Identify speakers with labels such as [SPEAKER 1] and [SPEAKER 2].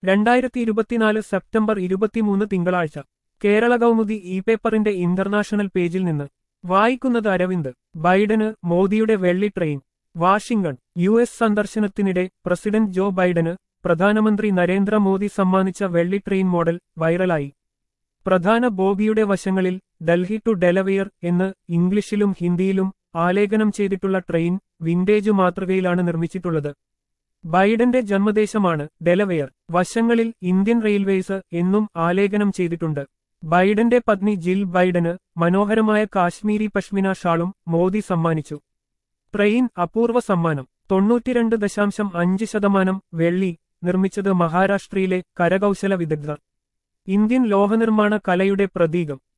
[SPEAKER 1] 2024 September 23 തിങ്കളാഴ്ച Kerala Kaumudi E പേപ്പറിന്റെ international പേജിൽ നിന്ന് വായിക്കുന്നത് അരവിന്ദ്. ബൈഡന് മോദിയുടെ വെള്ളി ട്രെയിൻ. വാഷിംഗ്ടൺ. യു.എസ്. സന്ദർശനത്തിനിടെ പ്രസിഡന്റ് ജോ ബൈഡന് പ്രധാനമന്ത്രി നരേന്ദ്രമോദി സമ്മാനിച്ച വെള്ളി ട്രെയിൻ മോഡൽ വൈറലായി. പ്രധാന ബോഗിയുടെ വശങ്ങളിൽ ഡൽഹി ടു ഡെലവെയർ എന്ന് ഇംഗ്ലീഷിലും ഹിന്ദിയിലും ആലേഖനം ചെയ്തിട്ടുള്ള ട്രെയിൻ വിന്റേജ് മാതൃകയിലാണ് നിർമ്മിച്ചിട്ടുള്ളത്. ബൈഡന്റെ ജന്മദേശമാണ് ഡെലവെയർ. വശങ്ങളിൽ ഇന്ത്യൻ റെയിൽവേസ് എന്നും ആലേഖനം ചെയ്തിട്ടുണ്ട്. ബൈഡന്റെ പത്നി ജിൽ ബൈഡന് മനോഹരമായ കാശ്മീരി പഷ്മിന ഷാളും മോദി സമ്മാനിച്ചു. ട്രെയിൻ അപൂർവ സമ്മാനം. 92.5% വെള്ളി. നിർമ്മിച്ചത് മഹാരാഷ്ട്രയിലെ കരകൗശല വിദഗ്ധർ. ഇന്ത്യൻ ലോഹനിർമ്മാണ കലയുടെ പ്രതീകം.